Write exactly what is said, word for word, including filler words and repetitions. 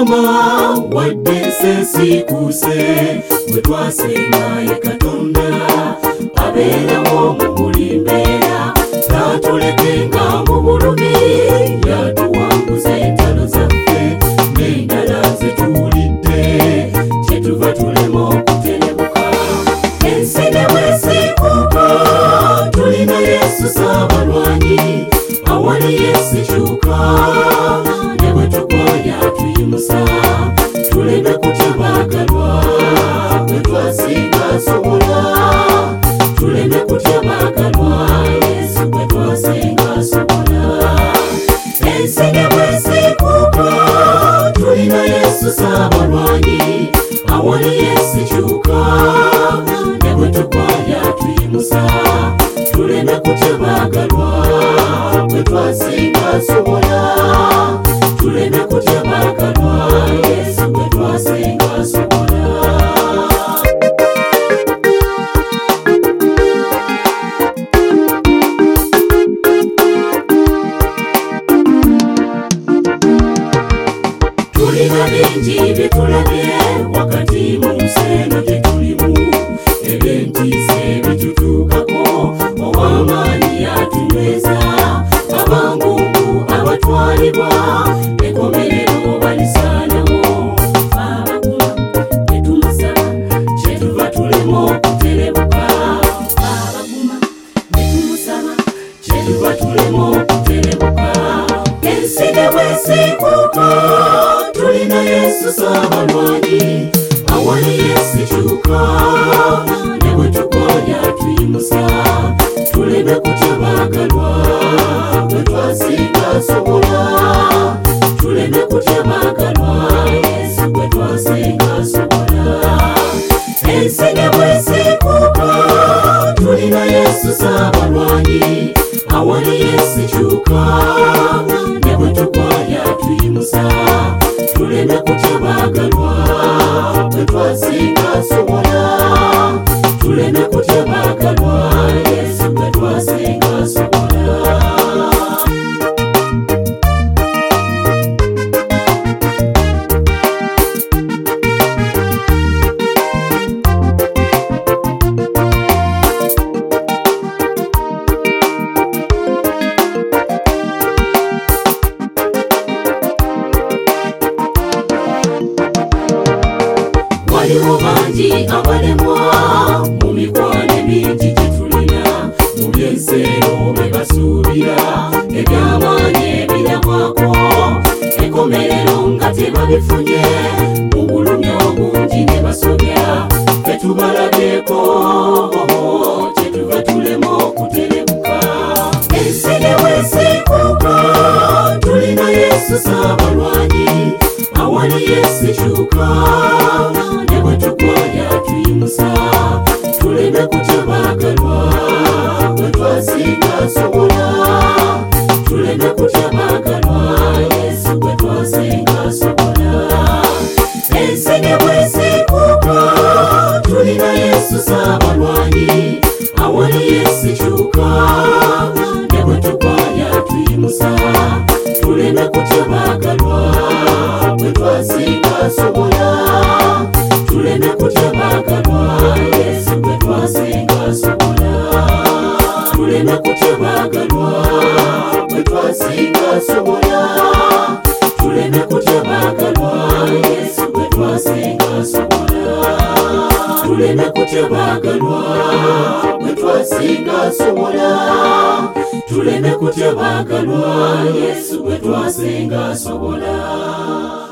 Mukama wadde sesikuse bwe twasenga ye Katonda abeerawo mu buli mbeera taatulekenga mu bulumi yatuwanguza entalo zaffe n'endala ze tuwulidde kyetuva tulema okuterebuka ensi ne bwesiikuuka tulina Yesu Ssaabalwanyi awali Yesu kyuka ne bwe tukwaya tuyimusa tuleme kutya baagalwa bwe twasinga asobola tuleme kutya baagalwa Yesu bwe twasinga asobola ensi ne bwesiikuuka tulina Yesu Ssaabalwanyi awali Yesu kyuka ne bwe tukwaya tuyimusa tuleme kutya baagalwa bwe twasinga asobola tuleme kutya baagalwa Yesu bwe twasinga asobola. Tulina bingi bye tulabye wakati mu nsi eno gye tulimu eby'entiisa ebitutuukako ow'amaanyi yatunyweza abangungu abatwalibwa enkomerero balisaanawo abaguma ne tumusaba kyetuva tulema okuterebuka abaguma ne tumusaba kyetuva tulema okuterebuka ensi ne bwesiikuuka tulina Yesu Ssaabalwanyi awali Yesu kyuka ne bwe tukwaya tuyimusa tuleme kutya baagalwa bwe twasinga asobola tuleme kutya baagalwa Yesu bwe twasinga asobola ensi ne bwesiikuuka tulina Yesu Ssaabalwanyi awali Yesu kyuka ne bwe tukwaya tuyimusa tuleme kutya baagalwa bwe twasinga asobola tuleme kutya baagalwa Yesu bwe twasinga asobola. Waliwo bangi abalemwa mu mikwano emingi gye tulina mu by'enseero bye basuubira eby'amaanyi ebiramwako enkomerero nga tebabifunye mu bulumi obungi ne basobya ffe tubalabyeko kyetuva tulema okuterebuka ensi ne bwesiikuuka tulina Yesu Ssaabalwanyi awali Yesu kyuka ne bwe tukwaya tuyimusa tuleme kutya baagalwa bwe twasinga asobola tuleme kutya baagalwa Yesu bwe twasinga asobola ensi ne bwesiikuuka tulina Yesu Ssaabalwanyi awali Yesu kyuka ne bwe tukwaya tuyimusa tuleme kutya baagalwa bwe twasinga asobola tuleme kutya baagalwa Yesu bwe twasinga asobola tuleme kutya baagalwa bwe twasinga asobola tuleme kutya baagalwa Yesu bwe twasinga asobola tuleme kutya baagalwa bwe twasinga asobola tuleme kutya baagalwa Yesu bwe twasinga asobola.